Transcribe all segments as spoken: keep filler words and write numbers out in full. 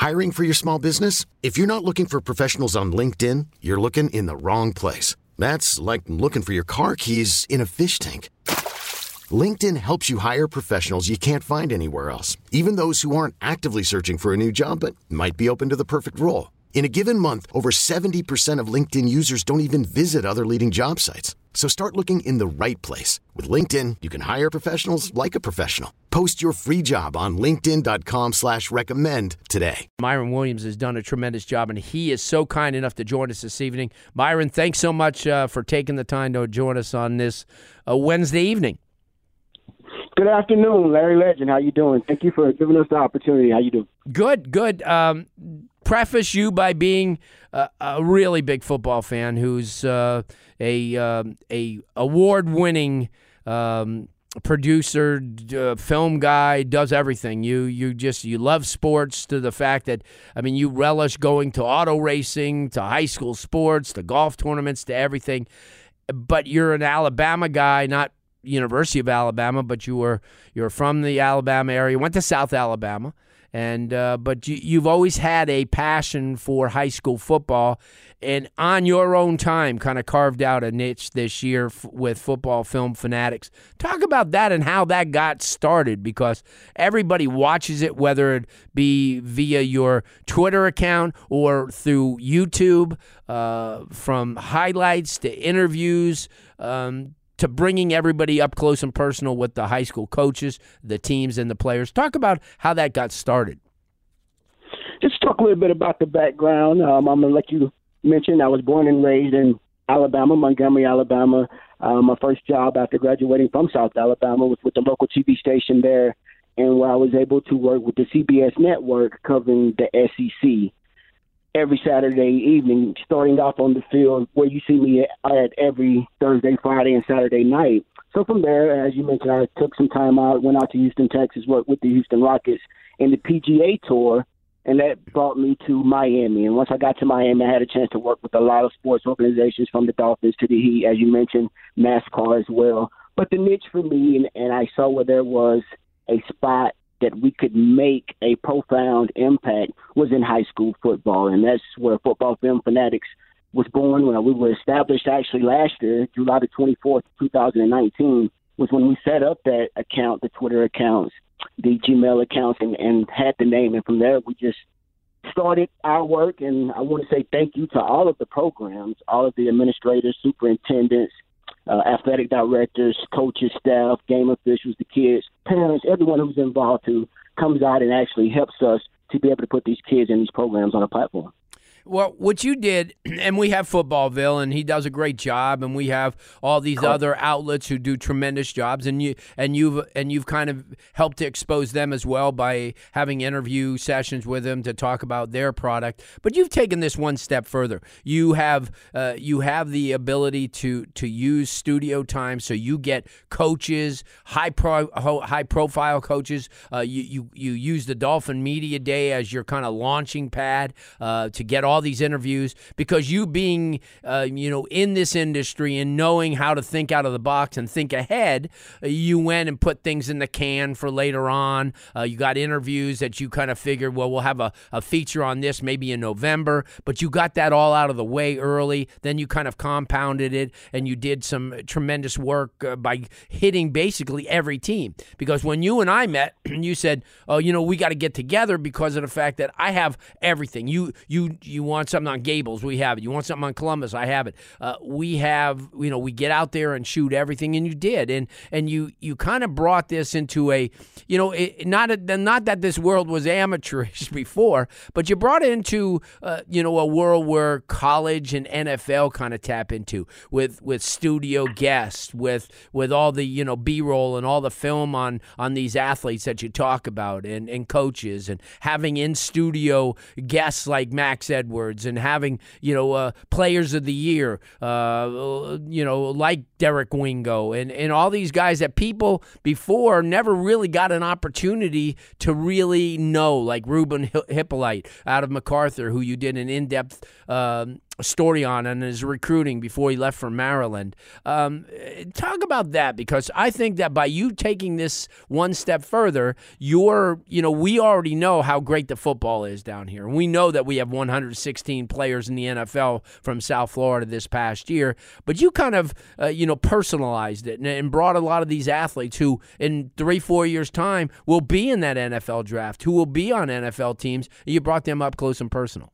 Hiring for your small business? If you're not looking for professionals on LinkedIn, you're looking in the wrong place. That's like looking for your car keys in a fish tank. LinkedIn helps you hire professionals you can't find anywhere else, even those who aren't actively searching for a new job but might be open to the perfect role. In a given month, over seventy percent of LinkedIn users don't even visit other leading job sites. So start looking in the right place. With LinkedIn, you can hire professionals like a professional. Post your free job on linkedin.com slash recommend today. Myron Williams has done a tremendous job, and he is so kind enough to join us this evening. Myron, thanks so much uh, for taking the time to join us on this uh, Wednesday evening. Good afternoon, Larry Legend. How you doing? Thank you for giving us the opportunity. How you doing? Good, good. Um, preface you by being a, a really big football fan who's uh, a um, a award-winning um, producer, uh, film guy, does everything. You you just you love sports to the fact that I mean you relish going to auto racing, to high school sports, to golf tournaments, to everything. But you're an Alabama guy, not University of Alabama, but you were you're from the Alabama area. Went to South Alabama. And uh, but you, you've always had a passion for high school football, and on your own time, kind of carved out a niche this year f- with Football Film Fanatics. Talk about that and how that got started, because everybody watches it, whether it be via your Twitter account or through YouTube, uh, from highlights to interviews. Um, to bringing everybody up close and personal with the high school coaches, the teams, and the players. Talk about how that got started. Just talk a little bit about the background. Um, I'm going to let you mention I was born and raised in Alabama, Montgomery, Alabama. Uh, my first job after graduating from South Alabama was with the local T V station there, and where I was able to work with the C B S network covering the S E C. Every Saturday evening, starting off on the field where you see me at every Thursday, Friday, and Saturday night. So from there, as you mentioned, I took some time out, went out to Houston, Texas, worked with the Houston Rockets in the P G A Tour, and that brought me to Miami. And once I got to Miami, I had a chance to work with a lot of sports organizations, from the Dolphins to the Heat, as you mentioned, NASCAR as well. But the niche for me, and, and I saw where there was a spot that we could make a profound impact, was in high school football. And that's where Football Film Fanatics was born. When we were established actually last year, July the twenty-fourth, twenty nineteen, was when we set up that account, the Twitter accounts, the Gmail accounts, and, and had the name. And from there, we just started our work. And I want to say thank you to all of the programs, all of the administrators, superintendents, Uh, athletic directors, coaches, staff, game officials, the kids, parents, everyone who's involved who comes out and actually helps us to be able to put these kids in these programs on a platform. Well, what you did, and we have Footballville, and he does a great job, and we have all these cool. other outlets who do tremendous jobs, and you and you've and you've kind of helped to expose them as well by having interview sessions with them to talk about their product. But you've taken this one step further. You have uh, you have the ability to to use studio time, so you get coaches, high pro high profile coaches. Uh, you you you use the Dolphin Media Day as your kind of launching pad uh, to get all. These interviews, because you being uh, you know in this industry and knowing how to think out of the box and think ahead, uh, you went and put things in the can for later on. Uh, you got interviews that you kind of figured, well, we'll have a, a feature on this maybe in November, but you got that all out of the way early. Then you kind of compounded it, and you did some tremendous work uh, by hitting basically every team. Because when you and I met, you said, oh, you know, we got to get together because of the fact that I have everything. You you you want something on Gables, we have it. You want something on Columbus, I have it. Uh, we have, you know, we get out there and shoot everything, and you did. And and you you kind of brought this into a, you know, it, not a, not that this world was amateurish before, but you brought it into, uh, you know, a world where college and N F L kind of tap into with with studio guests, with with all the, you know, B-roll and all the film on on these athletes that you talk about, and, and coaches, and having in-studio guests like Max Edwards, and having, you know, uh, players of the year, uh, you know, like Derek Wingo, and, and all these guys that people before never really got an opportunity to really know, like Ruben Hippolyte out of MacArthur, who you did an in-depth um, story on and his recruiting before he left for Maryland. Um, talk about that, because I think that by you taking this one step further, you're, you know, we already know how great the football is down here. We know that we have one hundred sixteen players in the N F L from South Florida this past year, but you kind of, uh, you know, personalized it and, and brought a lot of these athletes who in three, four years' time will be in that N F L draft, who will be on N F L teams. You brought them up close and personal.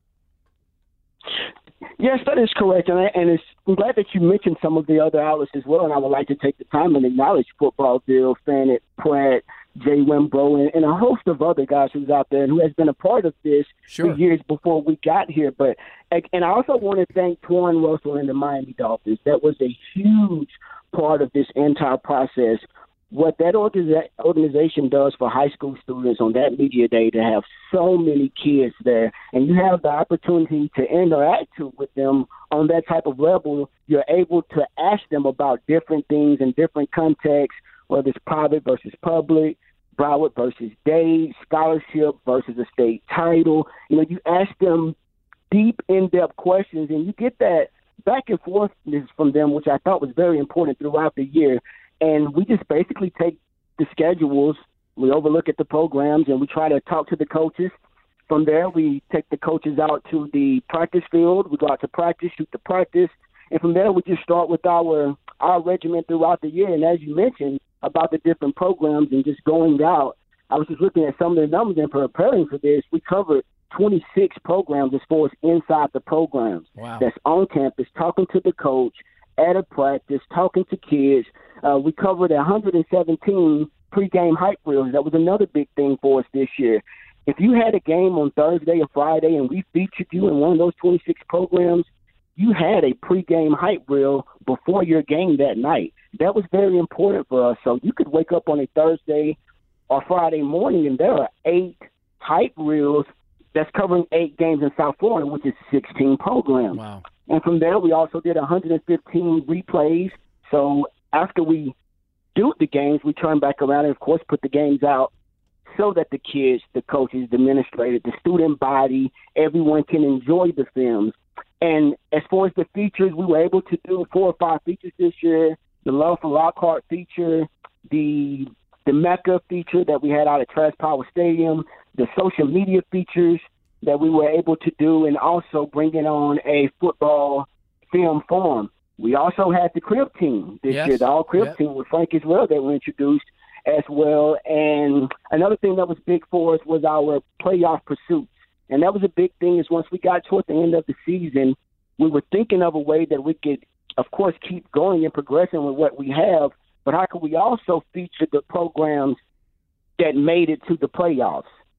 Yes, that is correct, and, I, and it's, I'm glad that you mentioned some of the other outlets as well, and I would like to take the time and acknowledge Footballville, Fannett, Pratt, Jay Wimbrow, and, and a host of other guys who's out there and who has been a part of this sure. for years before we got here. But and I also want to thank Twan Russell and the Miami Dolphins. That was a huge part of this entire process. What that organiza- organization does for high school students on that media day, to have so many kids there, and you have the opportunity to interact with them on that type of level, you're able to ask them about different things in different contexts, whether it's private versus public, Broward versus Dade, scholarship versus a state title. You know, you ask them deep, in-depth questions, and you get that back and forth from them, which I thought was very important throughout the year. And we just basically take the schedules, we overlook at the programs, and we try to talk to the coaches. From there, we take the coaches out to the practice field. We go out to practice, shoot the practice. And from there, we just start with our our regiment throughout the year. And as you mentioned about the different programs and just going out, I was just looking at some of the numbers and preparing for this. We covered twenty-six programs as far as inside the programs. Wow. That's on campus, talking to the coach, at a practice, talking to kids. Uh, we covered one hundred seventeen pregame hype reels. That was another big thing for us this year. If you had a game on Thursday or Friday and we featured you in one of those twenty-six programs, you had a pregame hype reel before your game that night. That was very important for us. So you could wake up on a Thursday or Friday morning and there are eight hype reels that's covering eight games in South Florida, which is sixteen programs. Wow. And from there, we also did one hundred fifteen replays. So after we do the games, we turn back around and, of course, put the games out so that the kids, the coaches, the administrators, the student body, everyone can enjoy the films. And as far as the features, we were able to do four or five features this year. The Love for Lockhart feature, the the Mecca feature that we had out at Trash Power Stadium, the social media features that we were able to do, and also bringing on a football film forum. We also had the crib team this yes. year, the all crib yep. team with Frank as well that were introduced as well. And another thing that was big for us was our playoff pursuits. And that was a big thing is once we got toward the end of the season, we were thinking of a way that we could, of course, keep going and progressing with what we have, but how could we also feature the programs that made it to the playoffs?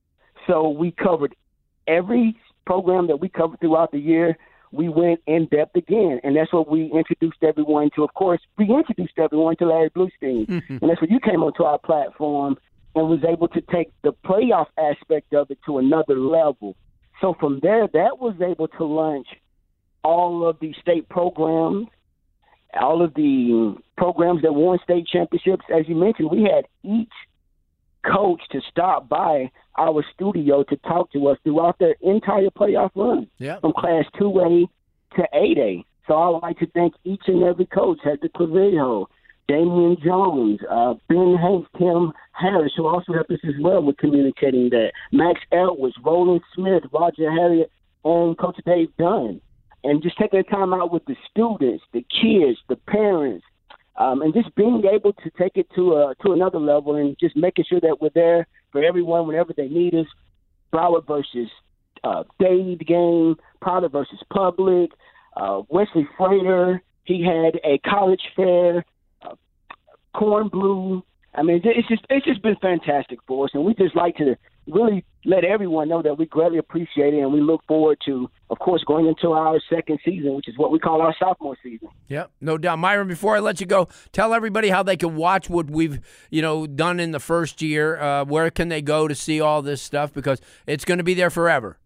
So we covered every program that we covered throughout the year. We went in depth again, and that's what we introduced everyone to. Of course, we introduced everyone to Larry Bluestein, mm-hmm. and that's when you came onto our platform and was able to take the playoff aspect of it to another level. So from there, that was able to launch all of the state programs, all of the programs that won state championships. As you mentioned, we had each coach to stop by our studio to talk to us throughout their entire playoff run, yep. from Class two A to eight A. So I would like to thank each and every coach, Hector Clavijo, Damian Jones, uh, Ben Hanks, Tim Harris, who also helped us as well with communicating that, Max Edwards, Roland Smith, Roger Harriet, and Coach Dave Dunn. And just taking the time out with the students, the kids, the parents, Um, and just being able to take it to a, to another level and just making sure that we're there for everyone whenever they need us. Broward versus uh, Dade game, Powder versus Public, uh, Wesley Freighter, he had a college fair, uh, Corn Blue. I mean, it's just it's just been fantastic for us, and we just like to really let everyone know that we greatly appreciate it, and we look forward to, of course, going into our second season, which is what we call our sophomore season. Yep, no doubt. Myron, before I let you go, tell everybody how they can watch what we've, you know, done in the first year. Uh, where can they go to see all this stuff? Because it's going to be there forever.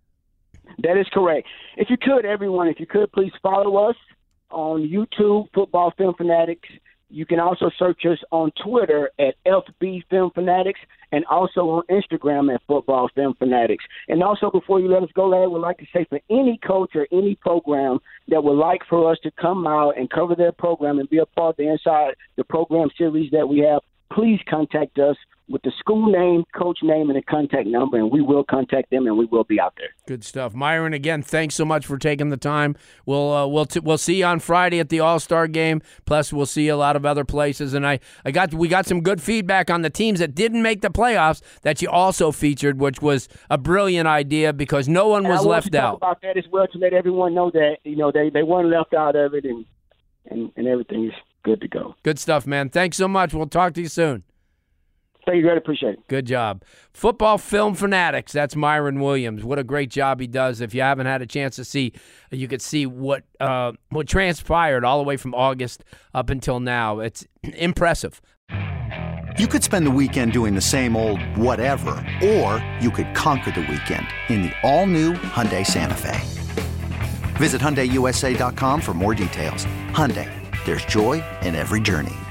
That is correct. If you could, everyone, if you could, please follow us on YouTube, Football Film Fanatics. You can also search us on Twitter at F B Film Fanatics and also on Instagram at Football Film Fanatics. And also, before you let us go, Larry, I would like to say for any coach or any program that would like for us to come out and cover their program and be a part of the Inside the Program series that we have, please contact us with the school name, coach name, and a contact number, and we will contact them, and we will be out there. Good stuff. Myron, again, thanks so much for taking the time. We'll uh, we'll t- we'll see you on Friday at the All-Star Game. Plus, we'll see you a lot of other places. And I, I got we got some good feedback on the teams that didn't make the playoffs that you also featured, which was a brilliant idea because no one was and I left want to talk out. About that as well to let everyone know that you know they, they weren't left out of it, and and and everything is good to go. Good stuff, man. Thanks so much. We'll talk to you soon. Thank you, great. Appreciate it. Good job. Football Film Fanatics, that's Myron Williams. What a great job he does. If you haven't had a chance to see, you could see what uh, what transpired all the way from August up until now. It's impressive. You could spend the weekend doing the same old whatever, or you could conquer the weekend in the all-new Hyundai Santa Fe. Visit Hyundai U S A dot com for more details. Hyundai, there's joy in every journey.